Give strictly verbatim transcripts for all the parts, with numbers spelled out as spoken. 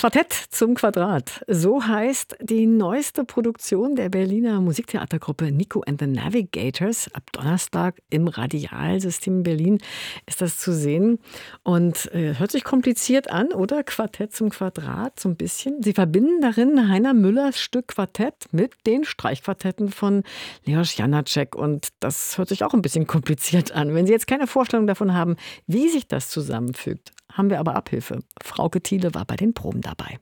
Quartett zum Quadrat. So heißt die neueste Produktion der Berliner Musiktheatergruppe Nico and the Navigators. Ab Donnerstag im Radialsystem Berlin ist das zu sehen. Und äh, hört sich kompliziert an, oder? Quartett zum Quadrat, so ein bisschen. Sie verbinden darin Heiner Müllers Stück Quartett mit den Streichquartetten von Leos Janáček. Und das hört sich auch ein bisschen kompliziert an. Wenn Sie jetzt keine Vorstellung davon haben, wie sich das zusammenfügt, haben wir aber Abhilfe. Frauke Thiele war bei den Proben dabei.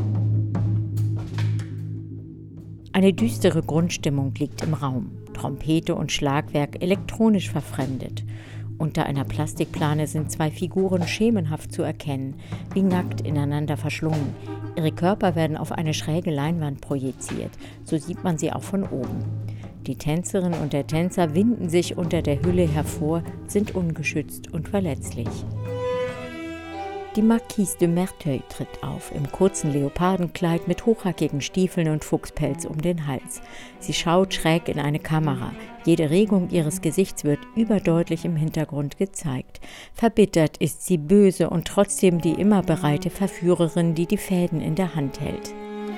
Eine düstere Grundstimmung liegt im Raum. Trompete und Schlagwerk elektronisch verfremdet. Unter einer Plastikplane sind zwei Figuren schemenhaft zu erkennen, wie nackt ineinander verschlungen. Ihre Körper werden auf eine schräge Leinwand projiziert. So sieht man sie auch von oben. Die Tänzerin und der Tänzer winden sich unter der Hülle hervor, sind ungeschützt und verletzlich. Die Marquise de Merteuil tritt auf, im kurzen Leopardenkleid mit hochhackigen Stiefeln und Fuchspelz um den Hals. Sie schaut schräg in eine Kamera. Jede Regung ihres Gesichts wird überdeutlich im Hintergrund gezeigt. Verbittert ist sie böse und trotzdem die immer bereite Verführerin, die die Fäden in der Hand hält.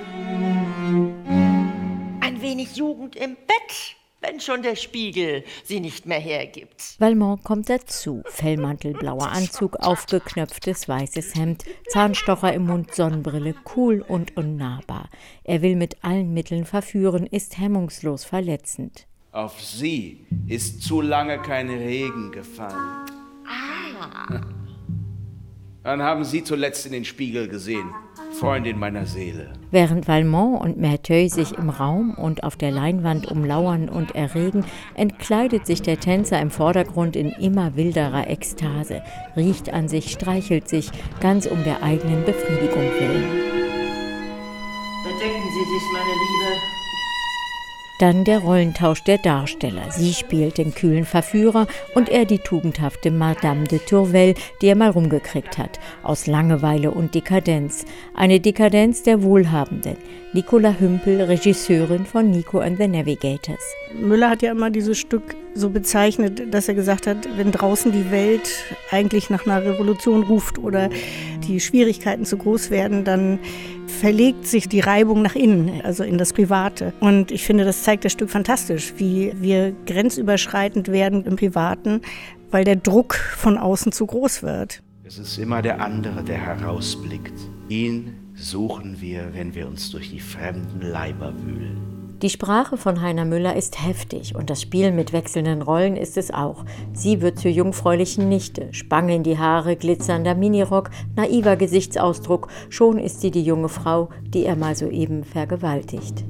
Ein wenig Jugend im Bett, wenn schon der Spiegel sie nicht mehr hergibt. Valmont kommt dazu. Fellmantel, blauer Anzug, aufgeknöpftes weißes Hemd, Zahnstocher im Mund, Sonnenbrille, cool und unnahbar. Er will mit allen Mitteln verführen, ist hemmungslos verletzend. Auf Sie ist zu lange kein Regen gefallen. Ah. Wann haben Sie zuletzt in den Spiegel gesehen, Freundin meiner Seele? Während Valmont und Merteuil sich im Raum und auf der Leinwand umlauern und erregen, entkleidet sich der Tänzer im Vordergrund in immer wilderer Ekstase, riecht an sich, streichelt sich, ganz um der eigenen Befriedigung willen. Bedecken Sie sich, meine Liebe. Dann der Rollentausch der Darsteller. Sie spielt den kühlen Verführer und er die tugendhafte Madame de Tourvel, die er mal rumgekriegt hat. Aus Langeweile und Dekadenz. Eine Dekadenz der Wohlhabenden. Nicola Hümpel, Regisseurin von Nico and the Navigators. Müller hat ja immer dieses Stück so bezeichnet, dass er gesagt hat, wenn draußen die Welt eigentlich nach einer Revolution ruft oder die Schwierigkeiten zu groß werden, dann verlegt sich die Reibung nach innen, also in das Private. Und ich finde, das zeigt das Stück fantastisch, wie wir grenzüberschreitend werden im Privaten, weil der Druck von außen zu groß wird. Es ist immer der andere, der herausblickt. Ihn suchen wir, wenn wir uns durch die fremden Leiber wühlen. Die Sprache von Heiner Müller ist heftig und das Spiel mit wechselnden Rollen ist es auch. Sie wird zur jungfräulichen Nichte, Spange in die Haare, glitzernder Minirock, naiver Gesichtsausdruck, schon ist sie die junge Frau, die er mal soeben vergewaltigt.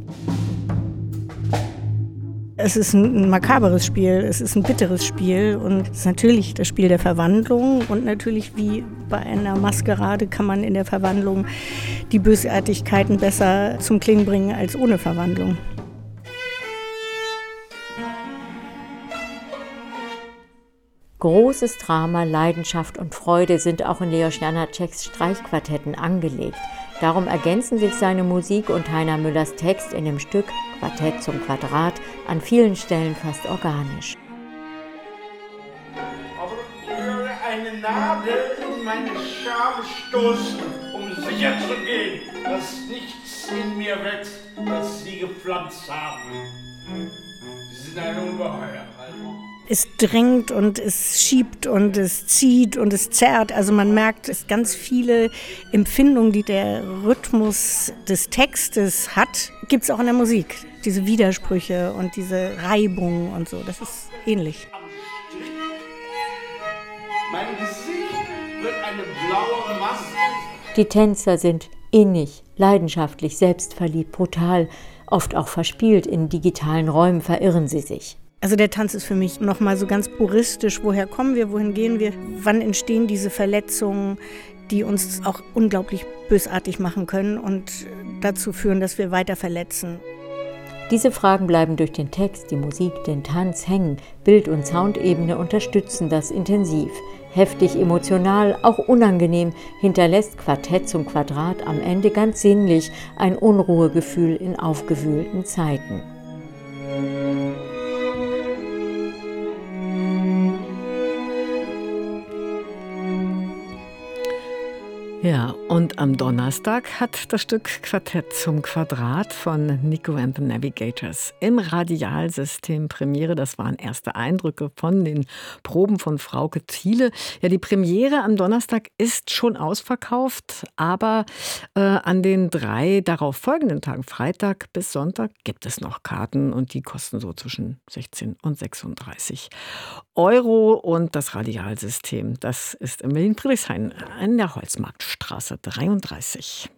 Es ist ein makaberes Spiel, es ist ein bitteres Spiel und es ist natürlich das Spiel der Verwandlung und natürlich wie bei einer Maskerade kann man in der Verwandlung die Bösartigkeiten besser zum Klingen bringen als ohne Verwandlung. Großes Drama, Leidenschaft und Freude sind auch in Leos Janáčeks Streichquartetten angelegt. Darum ergänzen sich seine Musik und Heiner Müllers Text in dem Stück Quartett zum Quadrat an vielen Stellen fast organisch. Aber ich würde eine Nadel in meine Scham stoßen, um sicherzugehen, dass nichts in mir wächst, das Sie gepflanzt haben. Sie sind ein Ungeheuer, Valmont. Es drängt und es schiebt und es zieht und es zerrt. Also man merkt, es ganz viele Empfindungen, die der Rhythmus des Textes hat, gibt es auch in der Musik. Diese Widersprüche und diese Reibung und so, das ist ähnlich. Mein Gesicht wird eine blaue Maske. Die Tänzer sind innig, leidenschaftlich, selbstverliebt, brutal, oft auch verspielt. In digitalen Räumen verirren sie sich. Also der Tanz ist für mich nochmal so ganz puristisch. Woher kommen wir, wohin gehen wir? Wann entstehen diese Verletzungen, die uns auch unglaublich bösartig machen können und dazu führen, dass wir weiter verletzen? Diese Fragen bleiben durch den Text, die Musik, den Tanz hängen. Bild- und Soundebene unterstützen das intensiv. Heftig, emotional, auch unangenehm, hinterlässt Quartett zum Quadrat am Ende ganz sinnlich ein Unruhegefühl in aufgewühlten Zeiten. Ja, und Und am Donnerstag hat das Stück Quartett zum Quadrat von Nico and the Navigators im Radialsystem Premiere. Das waren erste Eindrücke von den Proben von Frauke Thiele. Ja, die Premiere am Donnerstag ist schon ausverkauft, aber äh, an den drei darauf folgenden Tagen, Freitag bis Sonntag, gibt es noch Karten und die kosten so zwischen sechzehn und sechsunddreißig Euro. Und das Radialsystem, das ist in Berlin-Friedrichshain an der Holzmarktstraße dreiunddreißig.